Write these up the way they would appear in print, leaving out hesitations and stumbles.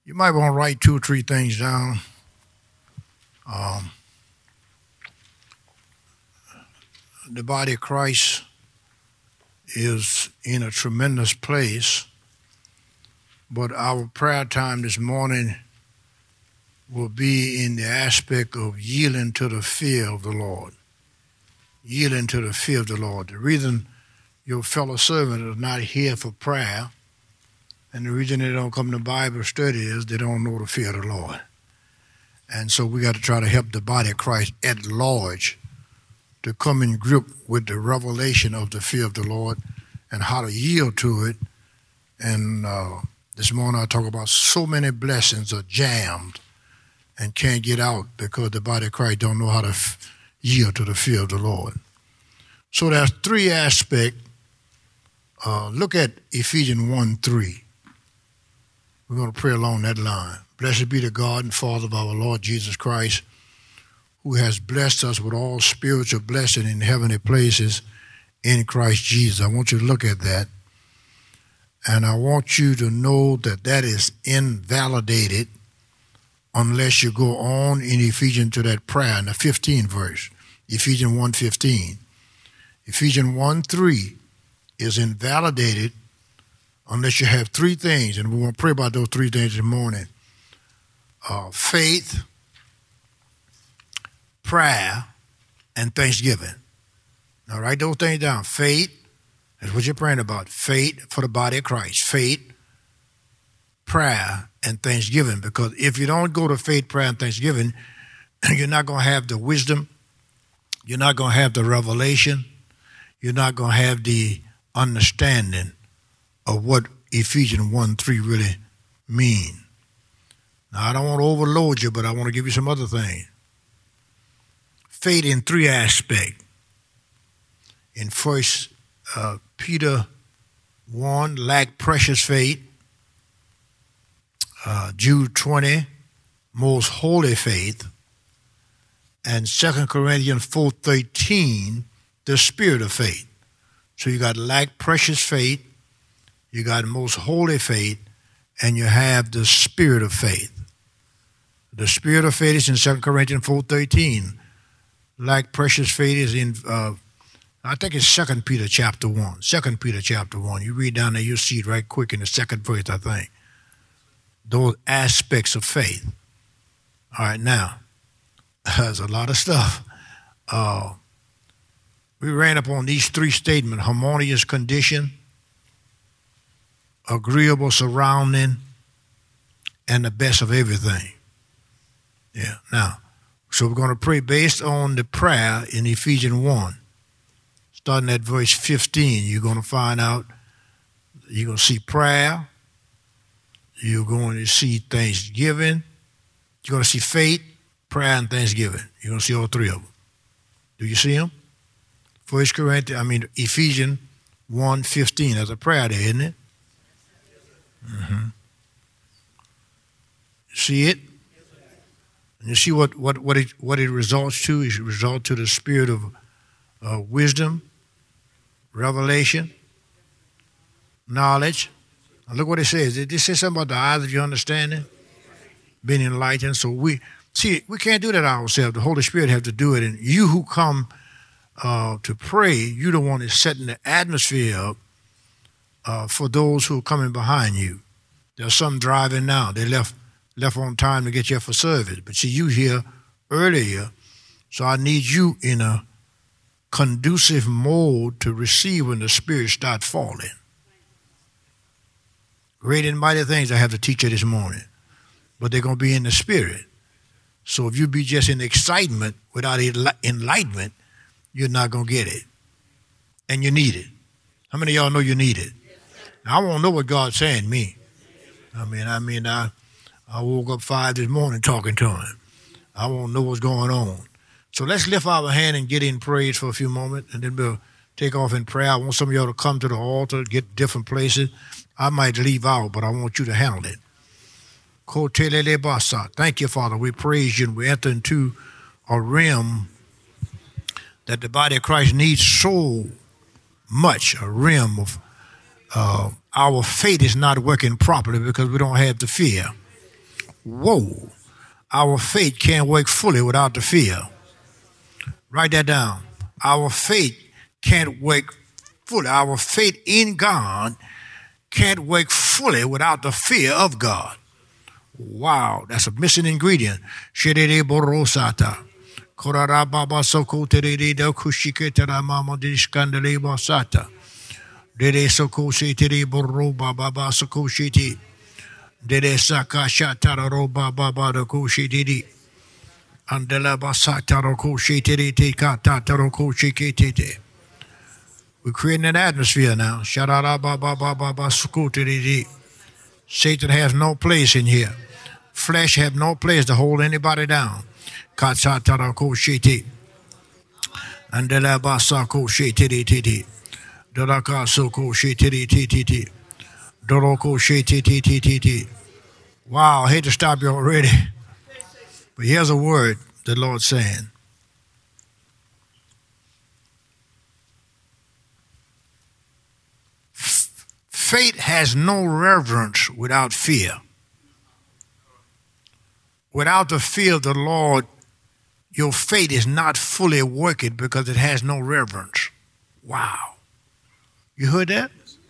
You might want to write 2 or 3 things down. The body of Christ is in a tremendous place, but our prayer time this morning will be in the aspect of yielding to the fear of the Lord. Yielding to the fear of the Lord. The reason your fellow servant is not here for prayer, and the reason they don't come to Bible study is they don't know the fear of the Lord. And so we got to try to help the body of Christ at large to come in grip with the revelation of the fear of the Lord and how to yield to it. And this morning I talk about so many blessings are jammed and can't get out because the body of Christ don't know how to yield to the fear of the Lord. So there's 3 aspects. Look at Ephesians 1:3. We're going to pray along that line. Blessed be the God and Father of our Lord Jesus Christ, who has blessed us with all spiritual blessing in heavenly places in Christ Jesus. I want you to look at that. And I want you to know that that is invalidated unless you go on in Ephesians to that prayer in the 15th verse, Ephesians 1:15. Ephesians 1:3 is invalidated unless you have 3 things, and we want to pray about those 3 things this morning. Faith, prayer, and thanksgiving. Now write those things down. Faith, that's what you're praying about. Faith for the body of Christ. Faith, prayer, and thanksgiving. Because if you don't go to faith, prayer, and thanksgiving, you're not going to have the wisdom. You're not going to have the revelation. You're not going to have the understanding of what Ephesians 1:3 really mean. Now, I don't want to overload you, but I want to give you some other things. Faith in 3 aspects. In 1 Peter 1, lack precious faith. Jude 20, most holy faith. And 2 Corinthians 4:13, the spirit of faith. So you got lack precious faith, you got most holy faith, and you have the spirit of faith. The spirit of faith is in 2 Corinthians 4:13. Lack precious faith is in, I think it's 2 Peter chapter 1. 2 Peter chapter 1. You read down there, you'll see it right quick in the 2nd verse, I think. Those aspects of faith. All right, now, there's a lot of stuff. We ran up on these 3 statements: harmonious condition, agreeable surrounding, and the best of everything. Yeah. Now, so we're going to pray based on the prayer in Ephesians 1. Starting at verse 15, you're going to find out, you're going to see prayer, you're going to see thanksgiving, you're going to see faith, prayer, and thanksgiving. You're going to see all 3 of them. Do you see them? Ephesians 1:15. There's a prayer there, isn't it? Mm-hmm. See it? And you see what it results to? It results to the spirit of wisdom, revelation, knowledge. Now look what it says. It says something about the eyes of your understanding, being enlightened. So we can't do that ourselves. The Holy Spirit has to do it. And you who come to pray, you're the one that's setting the atmosphere up for those who are coming behind you. There's some driving now. They left on time to get here for service. But see, you here earlier, so I need you in a conducive mode to receive when the Spirit starts falling. Great and mighty things I have to teach you this morning, but they're going to be in the Spirit. So if you be just in excitement without enlightenment, you're not going to get it. And you need it. How many of y'all know you need it? Now, I want to know what God's saying to me. I woke up 5 this morning talking to him. I want to know what's going on. So let's lift our hand and get in praise for a few moments, and then we'll take off in prayer. I want some of y'all to come to the altar, get different places. I might leave out, but I want you to handle it. Thank you, Father. We praise you, and we enter into a realm that the body of Christ needs so much, a realm of our faith is not working properly because we don't have the fear. Whoa. Our faith can't work fully without the fear. Write that down. Our faith can't work fully. Our faith in God can't work fully without the fear of God. Wow, that's a missing ingredient. Shedede borosata. Korara baba soko terede do kushiketara mama dishkandale basata. Dede soko shetere boro baba soko shiti. Dede saka shatara roba baba do kushiti. Andela basata ro kushiti te kata ro kushikete. We're creating an atmosphere now. Sharara baba baba soko terede. Satan has no place in here. Flesh have no place to hold anybody down. Katsatara koshiti. Andela basa koshiti titi. Doraka so koshiti titi. Doroko shiti titi. Wow, I hate to stop you already. But here's a word the Lord's saying. Faith has no reverence without fear. Without the fear of the Lord, your faith is not fully working because it has no reverence. Wow. You heard that?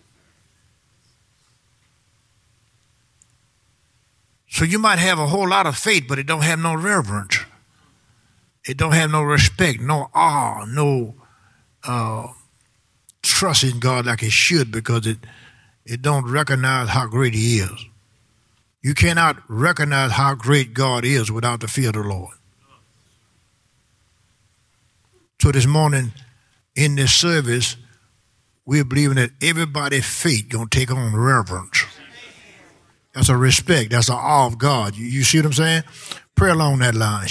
So you might have a whole lot of faith, but it don't have no reverence. It don't have no respect, no awe, no trust in God like it should, because it don't recognize how great He is. You cannot recognize how great God is without the fear of the Lord. So this morning, in this service, we're believing that everybody's faith going to take on reverence. That's a respect. That's an awe of God. You see what I'm saying? Pray along that line.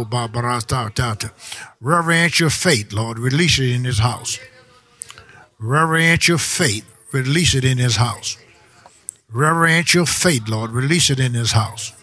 Reverence your faith, Lord. Release it in this house. Reverence your faith. Release it in this house. Reverence your faith, Lord. Release it in this house.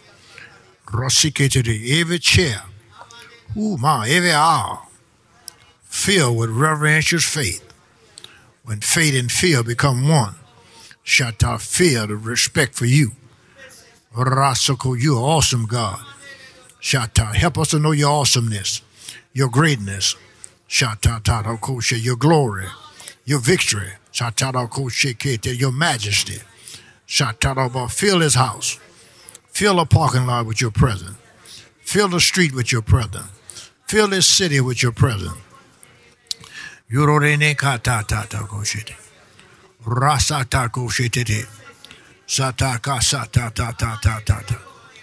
Every chair, every aisle, filled with reverential faith. When faith and fear become one, shout out fear, the respect for you. Rasoko, you are awesome, God. Shout out, help us to know your awesomeness, your greatness. Shout out, your glory, your victory. Shout out, your majesty. Shout out, fill this house. Fill the parking lot with your presence. Fill the street with your presence. Fill this city with your presence. Yororene katata koshete. Rasata koshete. Sataka satata.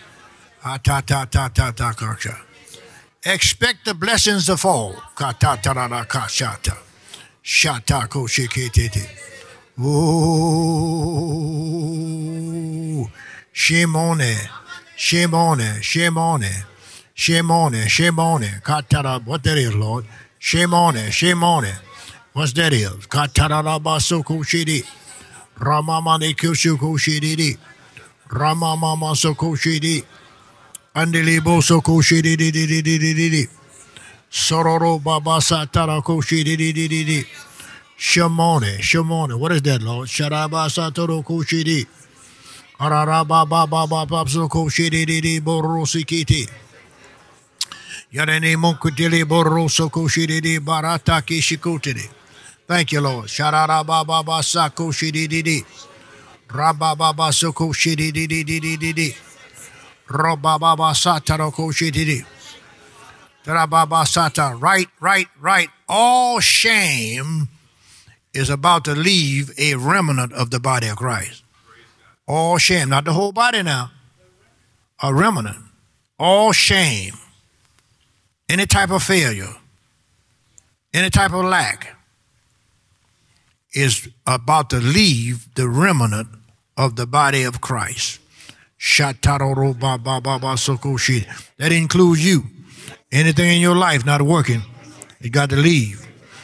Atata kaksha. Expect the blessings to fall. Katata kashata. Shata koshete. Ooh. Shame on it. Katara, what that is, Lord? Shame on it. What's that is? Katara basoko shidi. Ramamani kushuko shidi. Ramamama soko shidi. Andelibo soko shidi. Sororo baba satara ko shidi. Shamone. What is that, Lord? Sharaba satoro ko shidi. Araraba baba soko shidi borosikiti. Yarene monkutili borosoko shidi barata kishikutili. Thank you, Lord. Shararaba baba sako shidi. Rababa soko shidi. Robaba sataro ko shidi. Rababa sata. Right. All shame is about to leave a remnant of the body of Christ. All shame, not the whole body now. A remnant. All shame. Any type of failure. Any type of lack is about to leave the remnant of the body of Christ. That includes you. Anything in your life not working, it got to leave.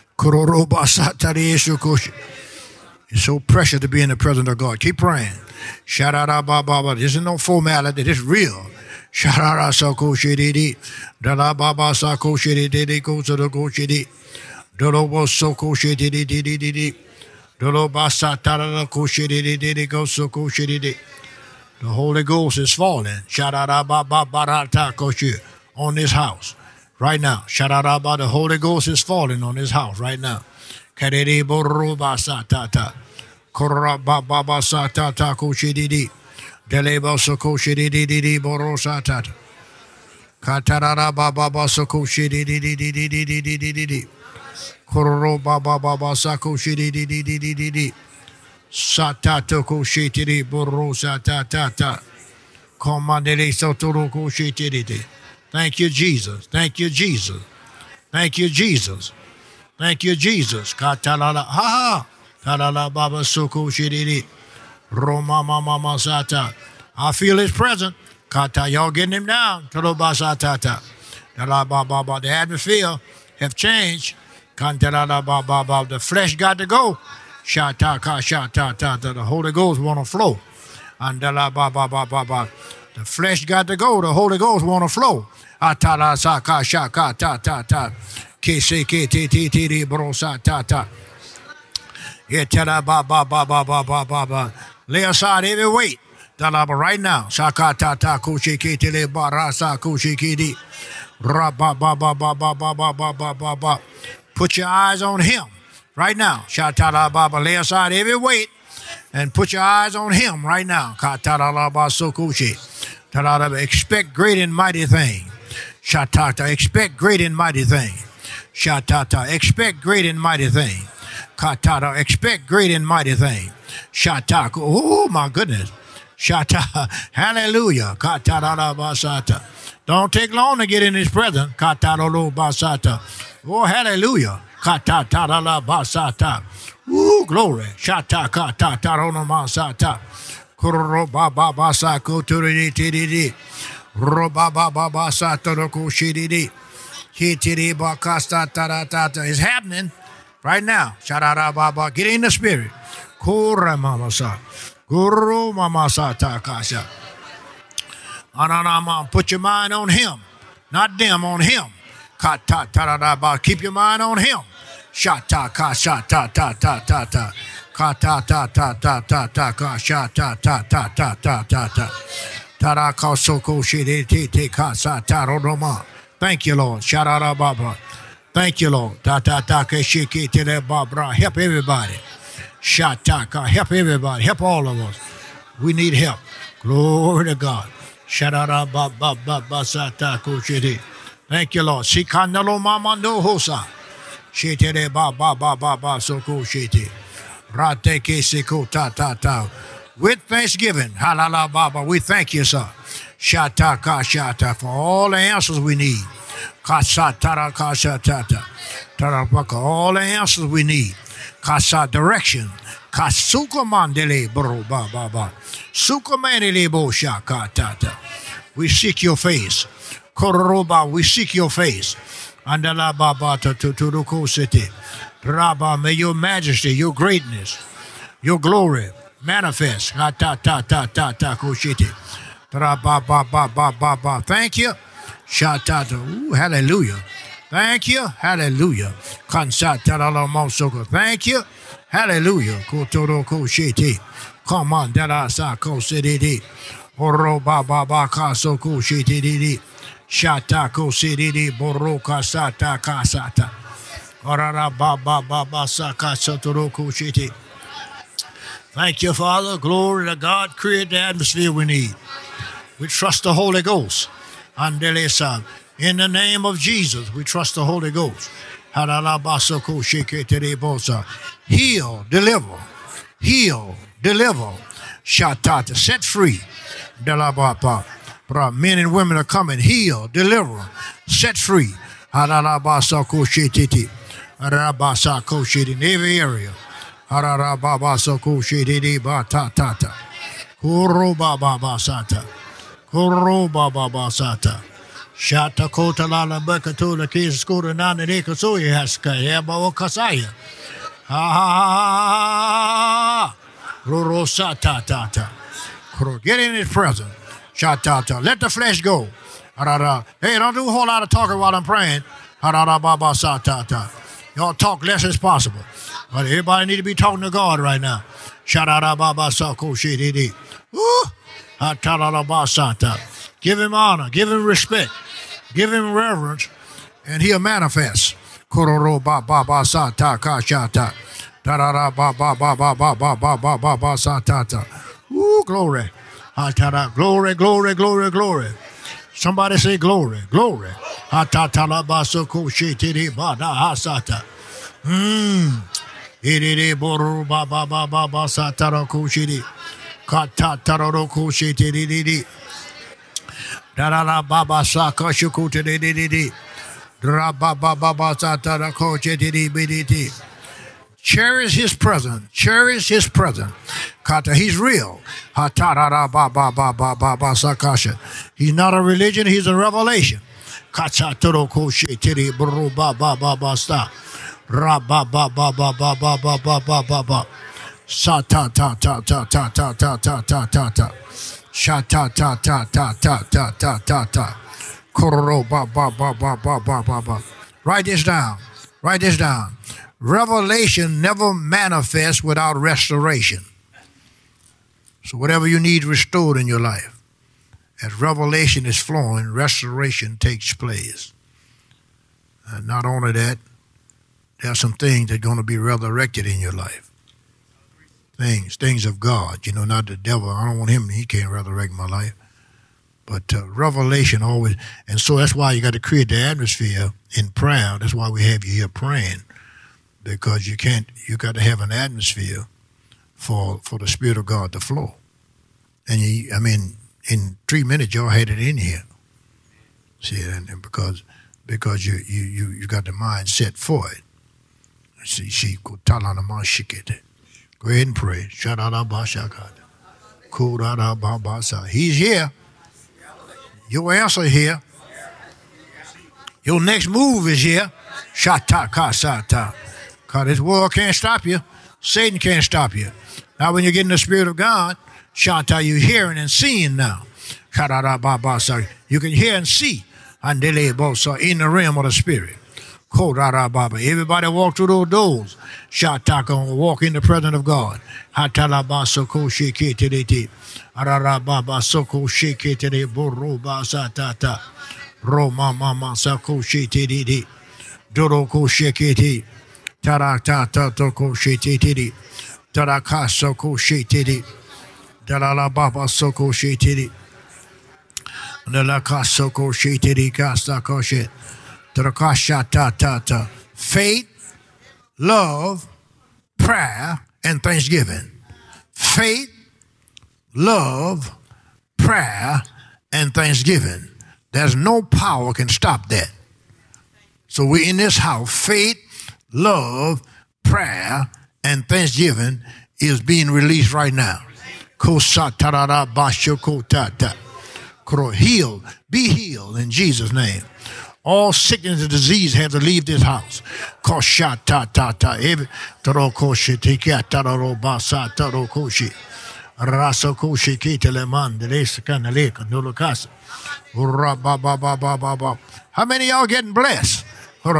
It's so precious to be in the presence of God. Keep praying. This is no formality. This is real. Soko shidi. Dada baba sako shidi. Go to the go shidi. Dodo soko shidi. Dodo basa tara ko shidi. Go soko shidi. The Holy Ghost is falling. On this house right now. The Holy Ghost is falling on this house right now. Satatoko shitiri borosa tatata. Commandele sotoroko shitiri. Thank you, Jesus. Thank you, Jesus. Thank you, Jesus. Thank you, Jesus. Katalala ha ha. Talala baba soko shitiri. Roma mama masata. I feel his presence. Kata, y'all getting him down. Talobasatata. The atmosphere have changed. Kantalala baba. The flesh got to go. Shata, the Holy Ghost want to flow. Andala ba ba ba ba ba. The flesh got to go. The Holy Ghost want to flow. Atala saka shaka ta ta ta. Kese ke ti ti ti ti brosa ta ta. Yetala ba ba ba ba ba ba ba ba. Lay aside every weight. Dalaba right now. Shaka ta ta kushi ke te le barasa kushi ke di. Ra ba ba ba ba ba ba ba ba ba ba ba. Put your eyes on him. Right now, Shatala Baba, lay aside every weight and put your eyes on him right now. Katala Sokushi. Talala, expect great and mighty thing. Shatata, expect great and mighty thing. Shatata, expect great and mighty thing. Katata, expect great and mighty thing. Shataka, oh my goodness. Shata, hallelujah. Katala Basata. Don't take long to get in his presence. Katala Basata. Oh, hallelujah. Kata tarala basata. Ooh, glory. Shata kata tarona masata. Kuro baba basa kuturi tiri. Roba baba basa toroko shiri. Hitiri bakasta taratata. It's happening right now. Sharara baba. Get in the spirit. Kura mamasa. Guru mamasata kasha. Ananama. Put your mind on him. Not them, on him. Kata tararaba. Keep your mind on him. Shata ka shata ta ta ta ta. Kata ta ta ta ta ta ka shata ta ta ta ta ta ta. Tara ka soko shiri te te ka sa ta rodoma. Thank you, Lord. Sharara baba. Thank you, Lord. Ta ta ta ke shiki te le babra. Help everybody. Shata ka. Help everybody. Help all of us. We need help. Glory to God. Sharara baba baba sa ta ko shiri. Thank you, Lord. Sikandalo mama no hosa. Shete ba ba ba ba ba soko shete. Rate ke seko ta ta ta. With thanksgiving, halala baba, we thank you, sir. Shata ka shata for all the answers we need. Kasa tara kasa tata. Tarapaka, all the answers we need. Kasa direction. Kasuka mandele bro ba ba ba. Suka manele bo shaka tata. We seek your face. Koroba, we seek your face. Andala baba to Turuko City. Rabba, may your majesty, your greatness, your glory manifest. Ta ta ta ta ta kushiti. Rabba ba ba ba ba ba. Thank you. Shatata. Ooh, hallelujah. Thank you. Hallelujah. Kansata la mosoko. Thank you. Hallelujah. Kotoro kushiti. Come on, dala sa ko city. Oro ba ba ba ka so kushiti. Shatako Siri Boroka Sata Kasata. Orara Baba Baba Saka Sotoroku Shiti. Thank you, Father. Glory to God. Create the atmosphere we need. We trust the Holy Ghost. Andelesa. In the name of Jesus, we trust the Holy Ghost. Heal, deliver. Heal, deliver. Shatata. Set free. Delabapa. Men and women are coming, heal, deliver, set free. In every area. Shata kota lala bekato la kisa skura nana deka soya haska yaba o kasaya. Ha ha ha ha. Roro sata tata. Get in his presence. Shatata. Let the flesh go. Hey, don't do a whole lot of talking while I'm praying. Y'all talk less as possible. But everybody need to be talking to God right now. Ooh. Give him honor, give him respect, give him reverence, and he'll manifest. Kororo ba ba ba sa ta ka sha ta. Da da da ba ba ba ba ba ba ba ba ba ba sa ta ta. Ooh, glory. Glory, glory, glory, glory. Somebody say glory, glory. Ha ta ta la ba so ko shi ti di ba da ha sa ta. Iri boru ba ba ba ba ba sa ta ro ko shi di. Ka ta ta ro ko shi ti di di di. Da da da ba ba sa ka shi ko ti di di di di. Ra ba ba ba ba sa ta ro ko shi ti di bi di di. Cherish his presence. Cherish his presence. Kata, he's real. He's not a religion, he's a revelation. Kata toro koshe tiri bru ba ba ba ba sta. Ra ba ba ba ba ba ba ba ba ba ba ba. Sa ta ta ta ta ta ta ta ta ta ta ta. Sha ta ta ta ta ta ta ta ta ta. Kororo ba ba ba ba ba ba ba ba. Write this down. Write this down. Revelation never manifests without restoration. So whatever you need restored in your life, as revelation is flowing, restoration takes place. And not only that, there are some things that are going to be resurrected in your life. Things of God, not the devil. I don't want him, he can't resurrect my life. But revelation always, and so that's why you got to create the atmosphere in prayer. That's why we have you here praying. Because you got to have an atmosphere for the Spirit of God to flow. And in 3 minutes y'all had it in here. See, and because you got the mind set for it. See, go ahead and pray. He's here. Your answer here. Your next move is here. Shata. Because this world can't stop you. Satan can't stop you. Now when you get in the Spirit of God, Shanta, you're hearing and seeing now. You can hear and see in the realm of the Spirit. Everybody walk through those doors. Shanta gonna walk in the presence of God. Roma mama sako shitidi. Doroko shekiti. Tarata toko shitidi. Taraka soko shitidi. Dalala baba soko shitidi. Dalaka soko shitidi kasako shit. Tarakasha ta. Faith, love, prayer, and thanksgiving. Faith, love, prayer, and thanksgiving. There's no power can stop that. So we're in this house. Faith, love, prayer, and thanksgiving is being released right now. Heal, be healed in Jesus' name. All sickness and disease have to leave this house. How many of y'all getting blessed? You're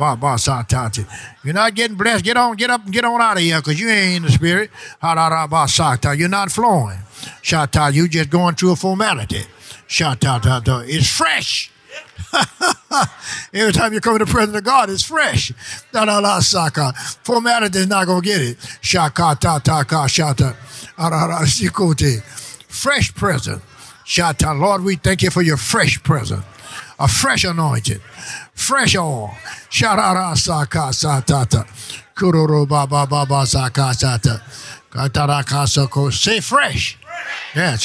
not getting blessed. Get up, get on out of here, because you ain't in the Spirit. You're not flowing. You just going through a formality. It's fresh. Every time you come in the presence of God, it's fresh. Formality is not going to get it. Fresh presence. Lord, we thank you for your fresh presence. A fresh anointing. Fresh oil. Say fresh. Yeah,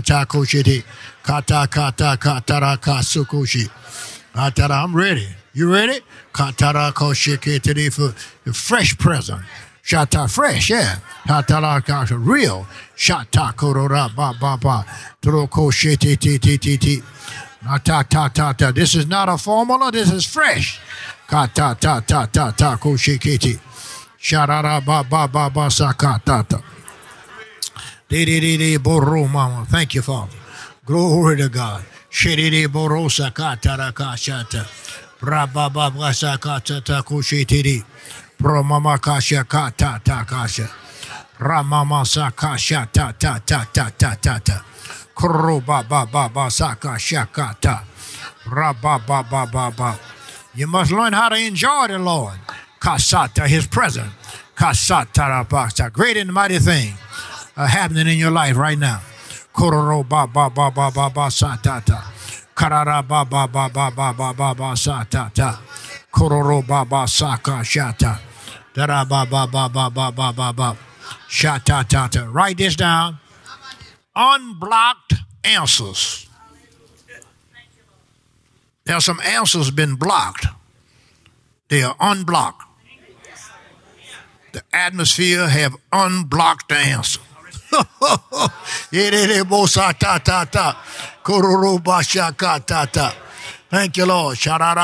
I'm ready. You ready? For the fresh present. Shata fresh, yeah. Real. Shata korora ba ba ba. Troko shiti ti. This is not a formula, this is fresh. Kata ta ko shikiti. Sharara ba ba ba ba sakata. Di boro mama. Thank you, Father. Glory to God. Shiri borosa katara kashata. Brababa sakata takushiti. Bromama kasha kata takasha. Ramama sakasha ta. Koro ba ba ba ba saka shakata. Ra ba ba ba ba ba. You must learn how to enjoy the Lord. Kasata, his presence. Kasata rabasa. Great and mighty thing happening in your life right now. Kororo ba ba ba ba ba ba satata. Karara ba ba ba ba ba ba ba ba satata. Kororo ba ba saka shata. Dara ba ba ba ba ba ba ba ba. Shata tata. Write this down. Unblocked answers. There are some answers been blocked. They are unblocked. The atmosphere have unblocked the answer. Thank you, Lord.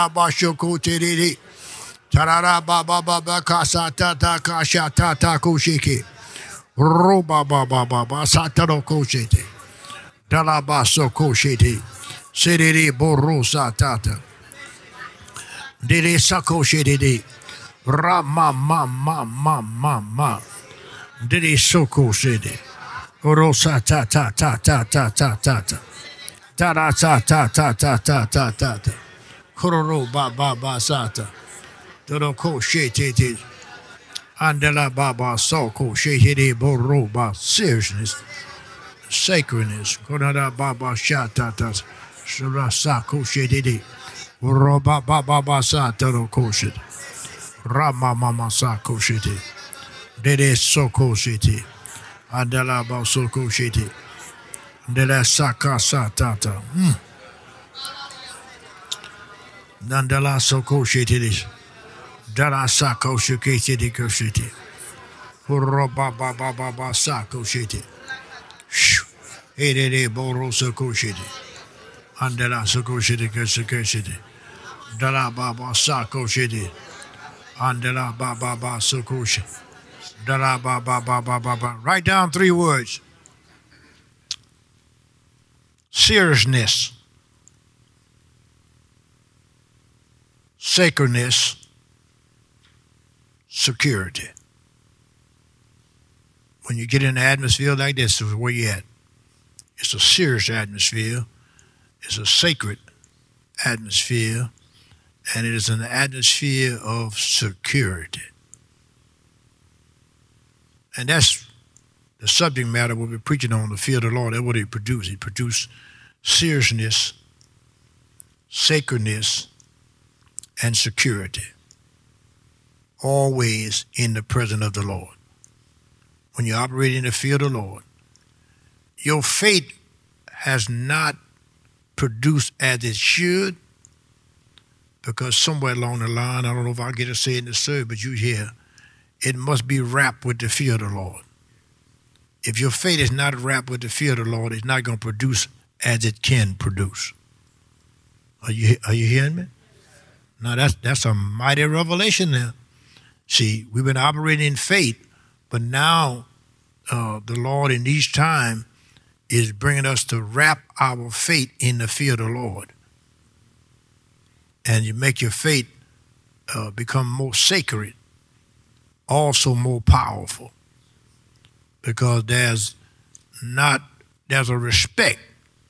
Tarara baba baba kasata kashatata kushiki. Ruba baba baba sataro koshiti. Dalabaso koshiti. Sidiri borusa tata. Didi sako shiti. Rama ma ma ma ma ma. Didi soko shiti. Orosa ta ta ta ta ta ta ta ta. Ta ta ta ta ta ta ta ta ta. Kororo baba baba sata. Doroko shiti. Andela baba soko shiti boroba. Seriousness. Sacredness. Konada baba shatata. Surasako shiti. Roba baba sata roko shiti. Rama mama sako shiti. Dede soko shiti. Andela ba soko shiti. Dede saka satata. Nandela soko shiti. Dala sako shiti koshiti. Roba baba baba sako shiti. Dede boro soko shiti. Andela soko shiti koshiti. Dala baba sako shiti. Andela baba baba soko shiti. Dala baba baba baba. Write down 3 words. Seriousness. Sacredness. Security. When you get in an atmosphere like this, is where you're at. It's a serious atmosphere. It's a sacred atmosphere. And it is an atmosphere of security. And that's the subject matter we'll be preaching on, the fear of the Lord. That's what it produced. It produced seriousness, sacredness, and security. Always in the presence of the Lord. When you operate in the fear of the Lord, your faith has not produced as it should, because somewhere along the line, I don't know if I'll get to say it in the service, but you hear, it must be wrapped with the fear of the Lord. If your faith is not wrapped with the fear of the Lord, it's not going to produce as it can produce. Are you hearing me? Now that's a mighty revelation there. See, we've been operating in faith, but now the Lord in these times is bringing us to wrap our faith in the fear of the Lord. And you make your faith become more sacred, also more powerful, because there's a respect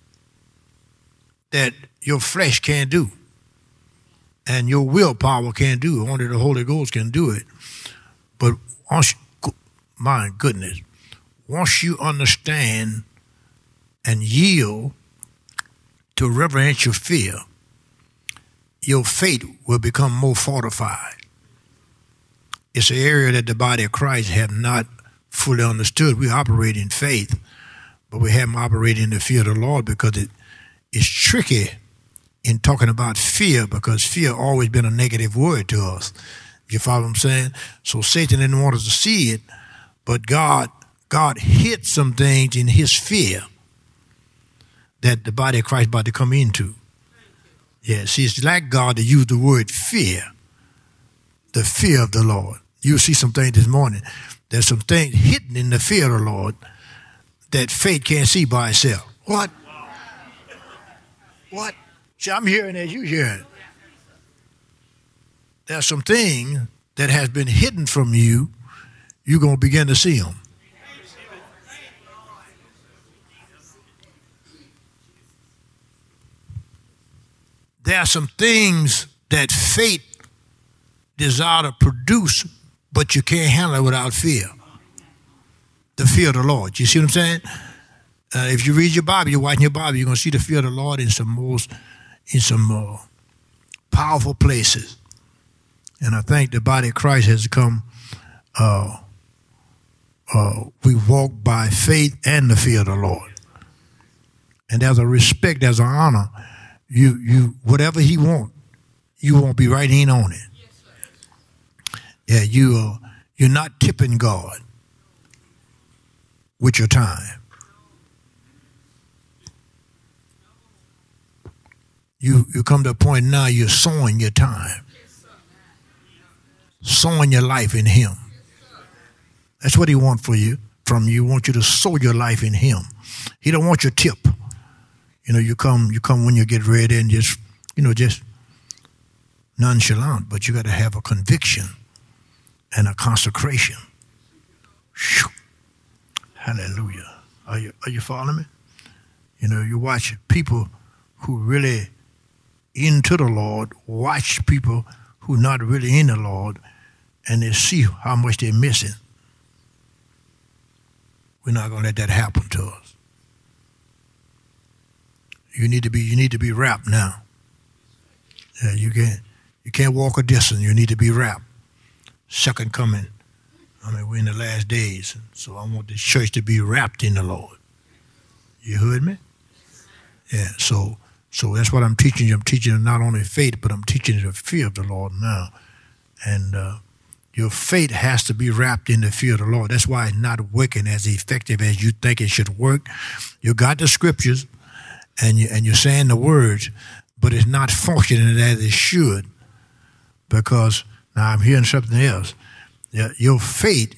that your flesh can't do and your willpower can't do. Only the Holy Ghost can do it. But my goodness, once you understand and yield to reverential fear, your faith will become more fortified. It's an area that the body of Christ have not fully understood. We operate in faith, but we haven't operated in the fear of the Lord, because it's tricky in talking about fear, because fear always been a negative word to us. You follow what I'm saying? So Satan didn't want us to see it, but God hid some things in his fear that the body of Christ is about to come into. Yeah, see, it's like God to use the word fear, the fear of the Lord. You'll see some things this morning. There's some things hidden in the fear of the Lord that faith can't see by itself. What? See, I'm hearing as you hearing. There's some things that has been hidden from you. You're going to begin to see them. there are some things that faith desire to produce, but you can't handle it without fear. The fear of the Lord. You see what I'm saying? If you read your Bible, you're watching your Bible, you're going to see the fear of the Lord in some powerful places. And I think the body of Christ has come. We walk by faith and the fear of the Lord. And there's a respect, there's an honor. You whatever He wants, you won't be right in on it. Yeah, you're not tipping God with your time. You come to a point now you're sowing your time, sowing your life in Him. That's what He wants from you. He wants you to sow your life in Him. He don't want your tip. You come when you get ready and just nonchalant, but you got to have a conviction and a consecration. Whew. Hallelujah. Are you following me? You watch people who really into the Lord, watch people who not really in the Lord, and they see how much they're missing. We're not going to let that happen to us. You need to be wrapped now. Yeah, you can't walk a distance. You need to be wrapped. Second coming. We're in the last days, so I want this church to be wrapped in the Lord. You heard me? Yeah. So that's what I'm teaching you. I'm teaching you not only faith, but I'm teaching you the fear of the Lord now. And your faith has to be wrapped in the fear of the Lord. That's why it's not working as effective as you think it should work. You got the scriptures, and you're saying the words, but it's not functioning as it should. Because now I'm hearing something else. Your faith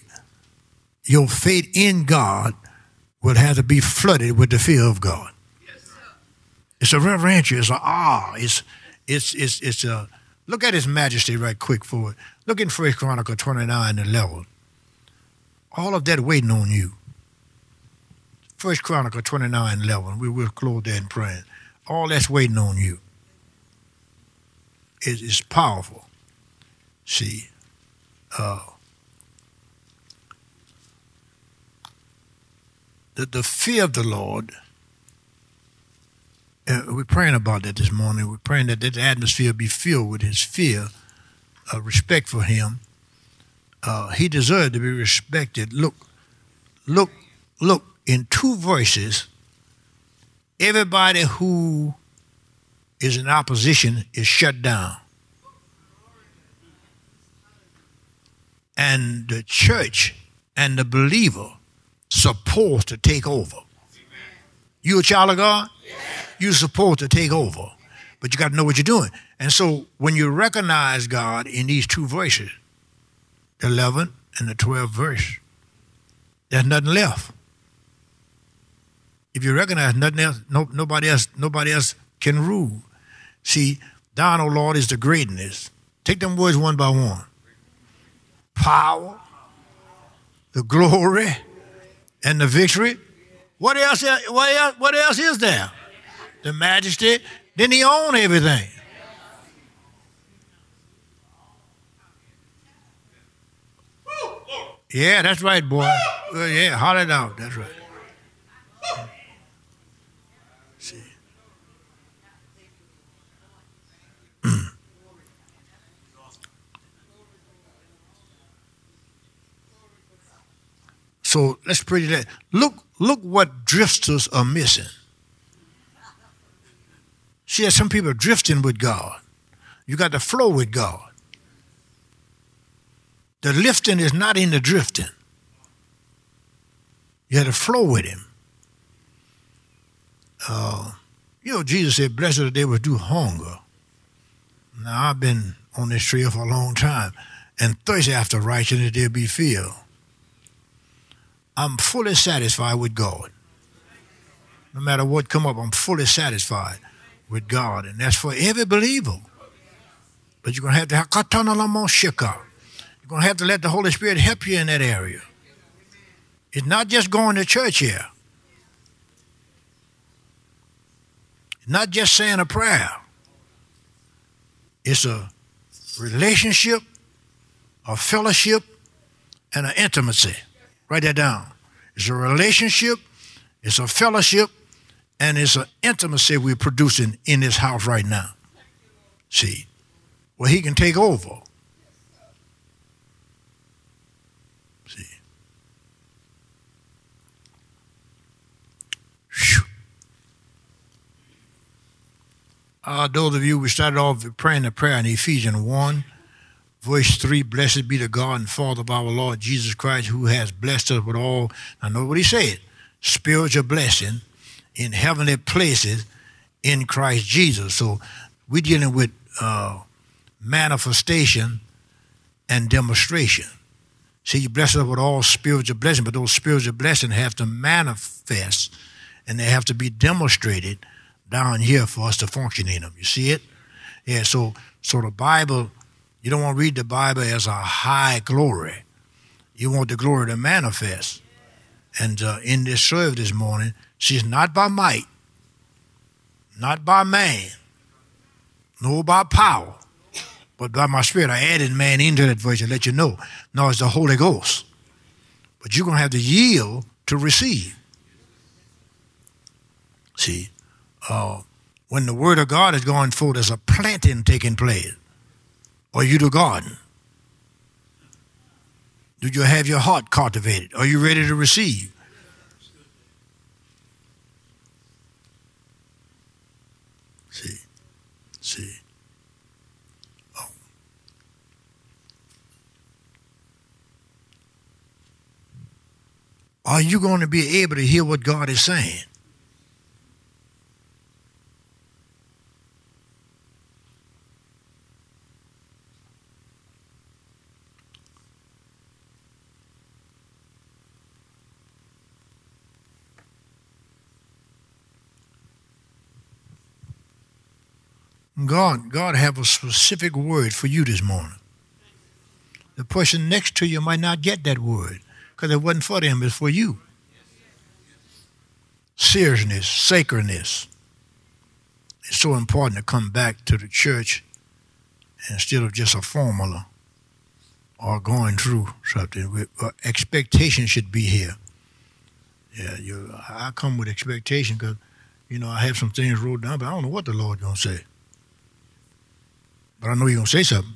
in God will have to be flooded with the fear of God. It's a reverential. It's a awe. It's a look at His Majesty right quick for it. Look in 1 Chronicles 29:11. All of that waiting on you. 1 Chronicles 29:11. We will close there in praying. All that's waiting on you. It's powerful. See, the fear of the Lord. We're praying about that this morning. We're praying that this atmosphere be filled with His fear, respect for Him. He deserves to be respected. Look. In 2 verses, everybody who is in opposition is shut down. And the church and the believer supposed to take over. You a child of God? You're supposed to take over. But you got to know what you're doing. And so when you recognize God in these 2 verses, the 11th and the 12th verse, there's nothing left. If you recognize nothing else, nobody else can rule. See, thine, O Lord, is the greatness. Take them words one by one. Power, the glory, and the victory. What else is there? The majesty. Then He owns everything. Yeah, that's right, boy. Yeah, holler it out. That's right. See. So let's pray that. Look what drifters are missing. See, some people are drifting with God. You got to flow with God. The lifting is not in the drifting. You have to flow with Him. Jesus said, blessed are they which do hunger. Now, I've been on this trail for a long time, and thirst after righteousness they'll be filled. I'm fully satisfied with God. No matter what come up, I'm fully satisfied with God, and that's for every believer. But you're going to have to let the Holy Spirit help you in that area. It's not just going to church here. It's not just saying a prayer. It's a relationship, a fellowship, and an intimacy. Write that down. It's a relationship, it's a fellowship, and it's an intimacy we're producing in this house right now. See, well, he can take over. See. Those of you, we started off praying the prayer in Ephesians 1, verse 3, blessed be the God and Father of our Lord Jesus Christ, who has blessed us with all, I know what he said, spiritual blessing in heavenly places in Christ Jesus. So we're dealing with manifestation and demonstration. See, you bless us with all spiritual blessings, but those spiritual blessings have to manifest and they have to be demonstrated down here for us to function in them. You see it? Yeah, so the Bible, you don't want to read the Bible as a high glory. You want the glory to manifest. And in this service this morning, she's not by might, not by man, nor by power, but by my spirit. I added man into that verse to let you know. No, it's the Holy Ghost. But you're going to have to yield to receive. See, when the word of God is going forth, there's a planting taking place. Are you the garden? Do you have your heart cultivated? Are you ready to receive? See. Oh. Are you going to be able to hear what God is saying? God have a specific word for you this morning. The person next to you might not get that word because it wasn't for them, it's for you. Seriousness, sacredness. It's so important to come back to the church instead of just a formula or going through something. Expectation should be here. Yeah, I come with expectation because, I have some things wrote down, but I don't know what the Lord's going to say. But I know you're going to say something.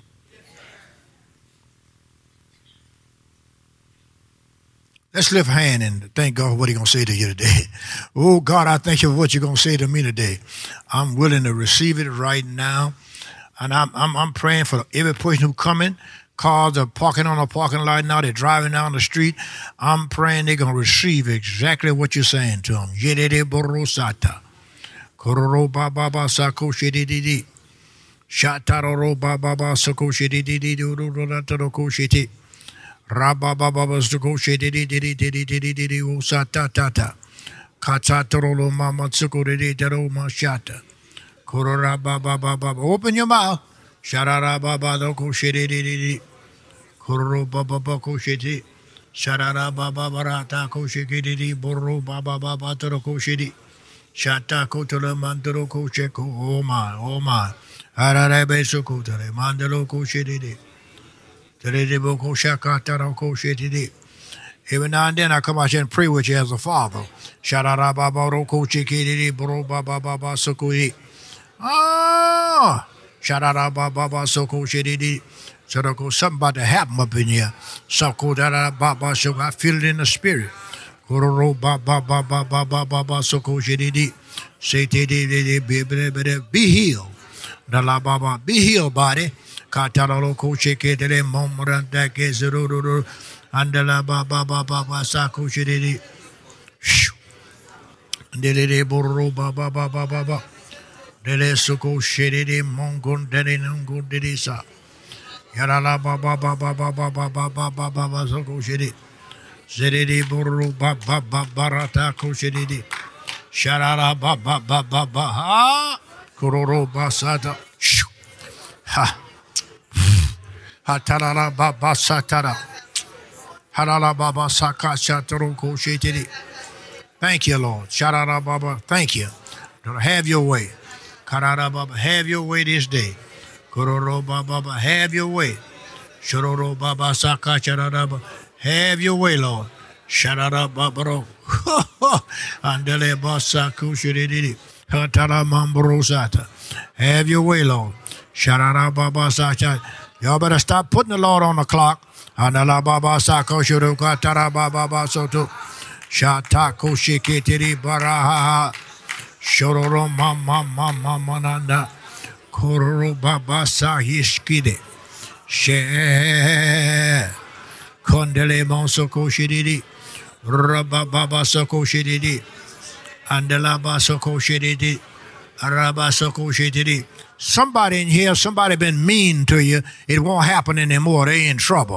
Let's lift a hand and thank God for what he's going to say to you today. Oh, God, I thank you for what you're going to say to me today. I'm willing to receive it right now. And I'm praying for every person who's coming. Cars are parking on a parking lot now. They're driving down the street. I'm praying they're going to receive exactly what you're saying to them. Yedede borosata. Kororo baba sako shedidi. Shataroro baba sako shedidi ro shiti. Rababa baba sako shedidi didi usata tata. Katatoro mama sako didi dero mashata. Korora baba baba. Open your mouth. Sharara baba doko shedidi. Kororo baba bako shiti. Sharara baba barata ko shedidi borro baba baba toro ko shedi. Shata kotala mandalo ko cheko. Oh my. Ararabe sokotale mandalo ko shedidi. Terede boko shakataro ko shedidi. Every now and then I come out here and pray with you as a father. Sharara baba roko chekidi bro baba baba sokoi. Sharara baba soko shedidi. Something about to happen up in here. Soko dara baba so I feel it in the spirit. Kororo baba baba soko shedidi. Say be healed. Dala baba be healed body. Katalo ko chekidele momranda gezuru. Andala baba sako shedidi. Dele borro baba. Dele soko shedidi mongon dele nungo dedisa. Yarala baba soko shedidi. Zedidi borro baba barata ko shedidi. Sharara baba ha. Kororo basata. Ha. Hatarala baba satara. Harala baba saka shatoro ko shedidi. Thank you, Lord. Sharara baba, thank you. Have your way. Karara baba, have your way this day. Kororo Baba, have your way. Shororo Baba Saka Chararaba, have your way, Lord. Sharara Babaro. Andele Basa Kushiri. Hatara Mambrosata. Have your way, Lord. Sharara Baba Saka. Y'all better stop putting the Lord on the clock. Andala Baba Sako Shuruka Tara Baba Soto. Shatako Shikitiri Baraha. Shororo Mama Mananda. Kororo Baba Sahishkide. She Kondele Monsoko Shididi. Rabba Baba Soko Shididi. Andela Basoko Shididi. Araba Soko Shididi. Somebody in here, somebody been mean to you. It won't happen anymore. They in trouble.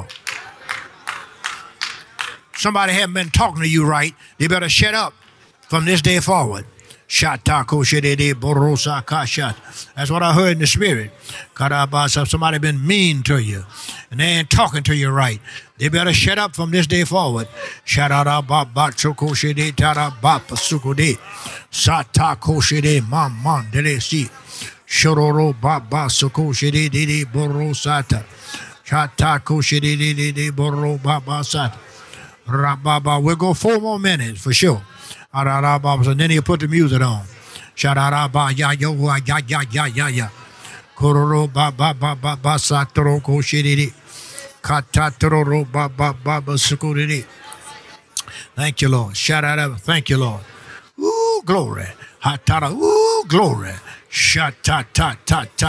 Somebody haven't been talking to you right. They better shut up from this day forward. Shatako shedede borosa kashat. That's what I heard in the spirit. Karabasa, somebody been mean to you, and they ain't talking to you right. They better shut up from this day forward. Sharara baba choko shede tara bapa sukode. Satako shede man dele si. Shororo baba soko shede de borosata. Shatako shede de boro baba sat. Rababa, we'll go 4 more minutes for sure. And then he'll put the music on. Shararaba ya yo ya. Kororo ba satoro ko shiriri. Katatoro ba sukuriri. Thank you, Lord. Shararaba. Thank you, Lord. Ooh, glory. Hatara. Ooh, glory. Shata ta.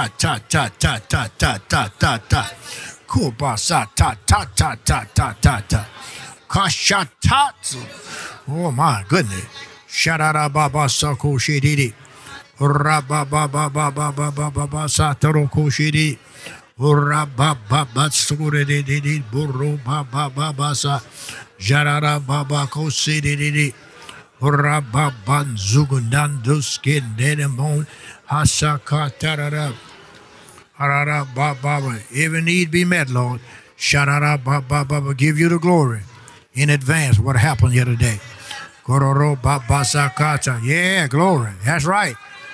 Kubasa ta. Kashatatsu. Oh my goodness. Sharara baba sako shididi. Rabba baba sataro ko shidi. Rabba baba skuridi burro baba sa. Jarara baba ko shididi. Rabba banzugunanduskin denemon hasaka tarara. Harara baba. Every need be met, Lord. Sharara baba, give you the glory in advance. What happened here today? Kororo baba sakata. Yeah, glory. That's right.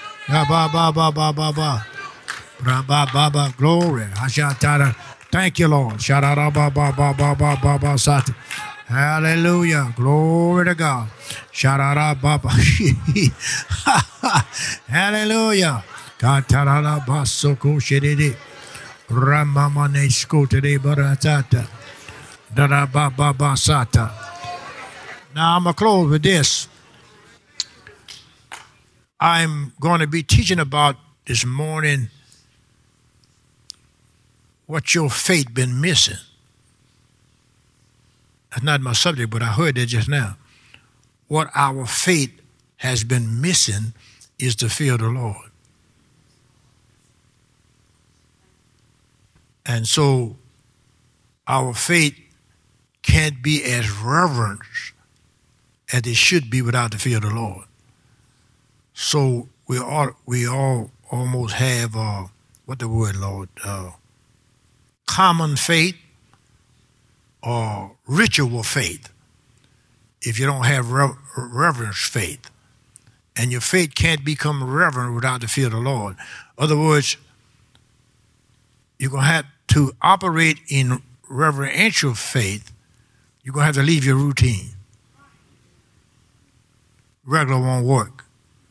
Baba. Baba, glory. Hashatara. Thank you, Lord. Sharara baba sata. Hallelujah. Glory to God. Sharara baba. Hallelujah. Katarala basoko shedede. Ramamane skotede baratata. Dada baba sata. Now I'm going to close with this. I'm going to be teaching about this morning what your faith been missing. That's not my subject, but I heard that just now. What our faith has been missing is the fear of the Lord. And so our faith can't be as reverent as it should be without the fear of the Lord. So we all almost have common faith or ritual faith. If you don't have reverence faith, and your faith can't become reverent without the fear of the Lord. In other words, you're going to have to operate in reverential faith. You're going to have to leave your routine. Regular won't work.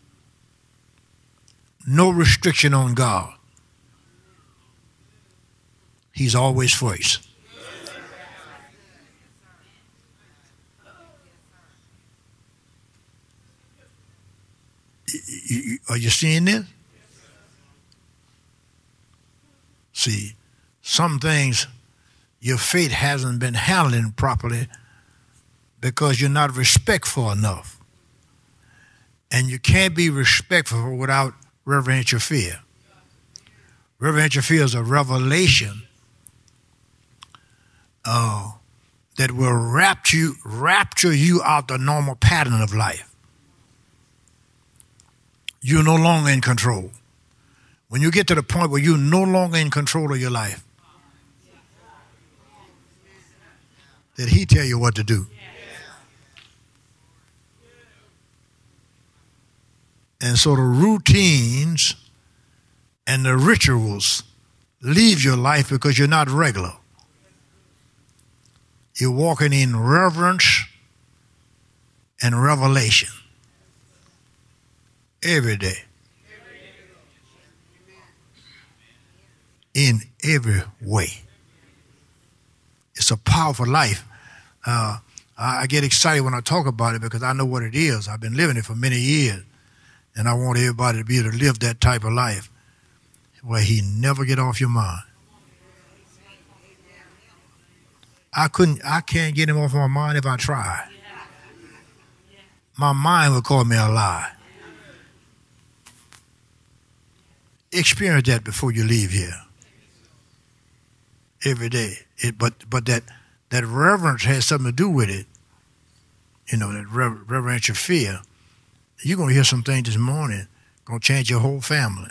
No restriction on God. He's always first. Are you seeing this? See, some things your faith hasn't been handling properly because you're not respectful enough. And you can't be respectful without reverential fear. Reverential fear is a revelation that will rapture you out the normal pattern of life. You're no longer in control. When you get to the point where you're no longer in control of your life, that he tell you what to do. And so the routines and the rituals leave your life because you're not regular. You're walking in reverence and revelation every day. In every way. It's a powerful life. I get excited when I talk about it because I know what it is. I've been living it for many years, and I want everybody to be able to live that type of life where he never get off your mind. I can't get him off my mind if I try. My mind would call me a lie. Experience that before you leave here. Every day. But that reverence has something to do with it. You know, that reverential fear. You're going to hear some things this morning going to change your whole family.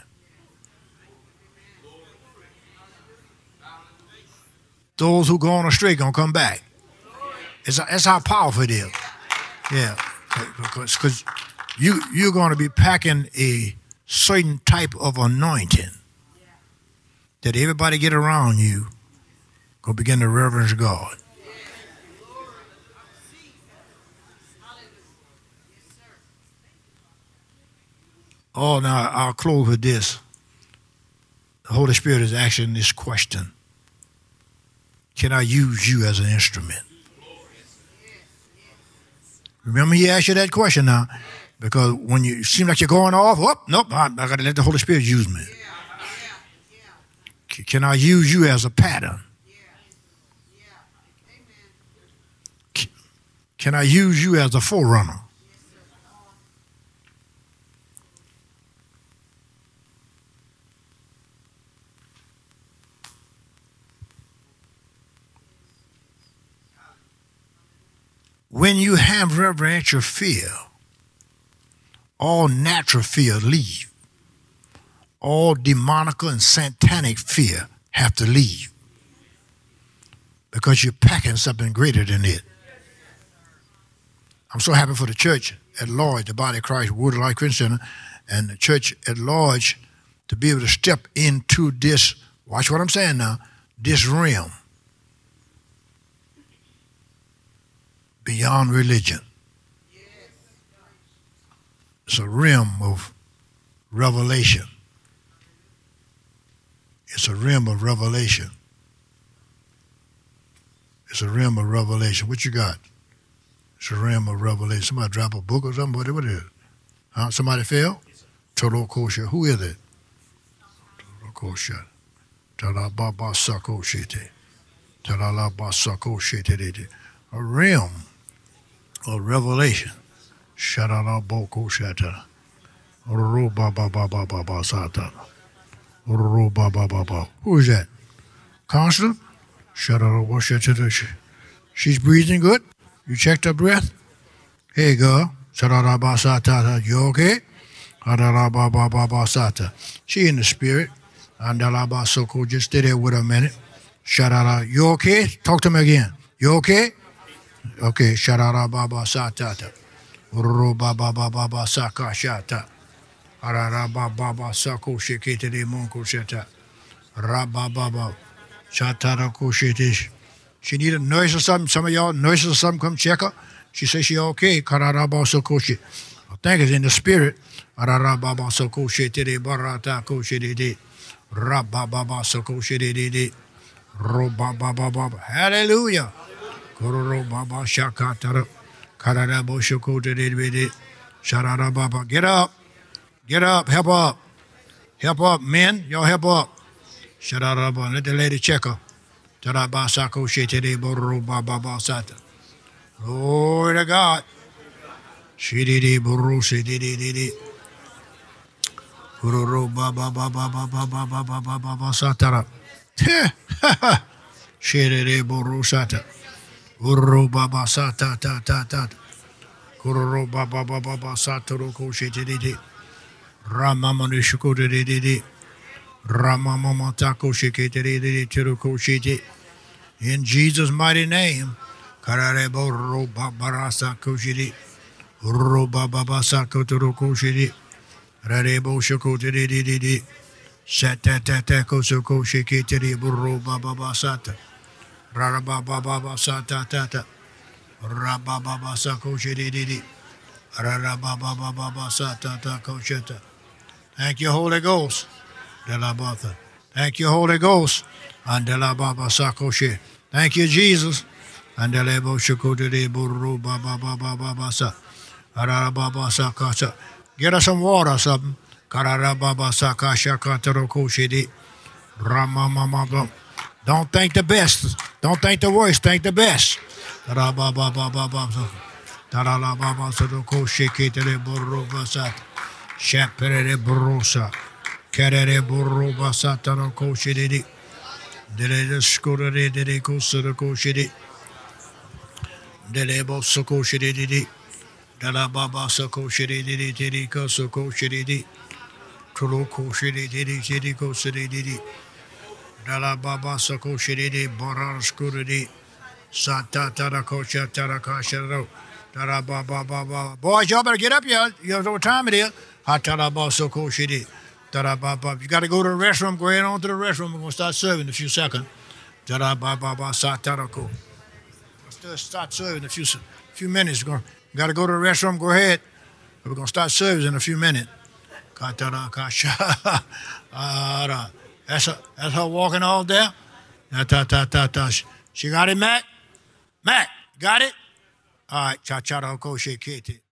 Those who go on astray going to come back. That's how powerful it is. Yeah. Because you're going to be packing a certain type of anointing that everybody get around you going to begin to reverence God. Oh, now I'll close with this. The Holy Spirit is asking this question. Can I use you as an instrument? Remember he asked you that question now. Because when you seem like you're going off, nope, I got to let the Holy Spirit use me. Can I use you as a pattern? Can I use you as a forerunner? When you have reverential fear, all natural fear leave. All demonical and satanic fear have to leave. Because you're packing something greater than it. I'm so happy for the church at large, the body of Christ, Word of Life Christian Center, and the church at large to be able to step into this, watch what I'm saying now, this realm beyond religion. It's a realm of revelation. It's a realm of revelation. It's a realm of revelation. What you got? It's a realm of revelation. Somebody drop a book or something? What is it? Huh? Somebody fell? Tolo kosher. Who is it? Tolo kosher. Talababa sako shete. Talalaba sako shete. A realm of revelation. Shalalaboko shata. Ruba baba baba sata. Ruba baba. Who is that? Constant? Shalalabo shete. She's breathing good? You checked her breath? Hey, girl. Shalalabasata. You okay? Adalabababasata. She in the spirit. Andalabasoko. Just stay there with her a minute. Shalala. You okay? Talk to me again. You okay? Okay. Shalalababasata. Urubabababasaka shata. Ararabababasako shekete de monko shata. Rabababa. Shatara shetish. She need a nurse or something. Some of y'all nurses or something come check her. She says she okay. Kararabasokoshi. I think it's in the spirit. Ararababasokoshi tede barata koshi de. Rabababasokoshi de. Robabababa. Hallelujah. Korobaba shakatara. Kararabosoko de. Shararababa. Get up. Get up. Help up. Help up, men. Y'all help up. Shararababa. Let the lady check her. Tarabasako shete borro baba basata. Glory to God. Shidi borro shidi. Borro baba baba satara. Shidi borro sata. Borro baba sata ta. Borro baba sataro ko shidi. Ramamanu shuko de. Ramamama tako shikete tiruko shite. In Jesus' mighty name. Kararebo roba barasa koshiri. Roba babasa koturuko shiri. Rarebo shoko de. Satata kosoko shikitiri burro baba basata. Raba baba sata tata. Raba baba sako shididi. Raba baba sata kosheta. Thank you, Holy Ghost. De la Bata. Thank you, Holy Ghost. And de la Baba Sakoshe. Thank you, Jesus. And de la Boshako de Buru Baba Baba Baba Sa. Arababa Sakasa. Get us some water, something. Karababa Sakasha Katarokoshidi. Ramamama. Don't think the best. Don't think the worst. Think the best. Rababa Baba. Tarababa Sadokoshi de Buru Basat. Shapere Brusa. Kerere burruba satano koshidi. Dele skurere de kosura koshidi. Dele bosso koshidi. Dala baba sako shidi didi kosoko shidi. Tulu koshidi didi kosidi. Dala baba sako shidi borar skuridi. Satata da kosha tarakasharo. Dala baba. Boys, y'all better get up here. You know what time it is. Hatala bosso koshidi. You got to go to the restroom. Go ahead on to the restroom. We're going to start serving in a few seconds. Let's start serving in a few minutes. You got to go to the restroom. Go ahead. We're going to start serving in a few minutes. That's her walking all there. She got it, Mac? Mac, got it? All right. Cha-cha-da-ko-she-kete.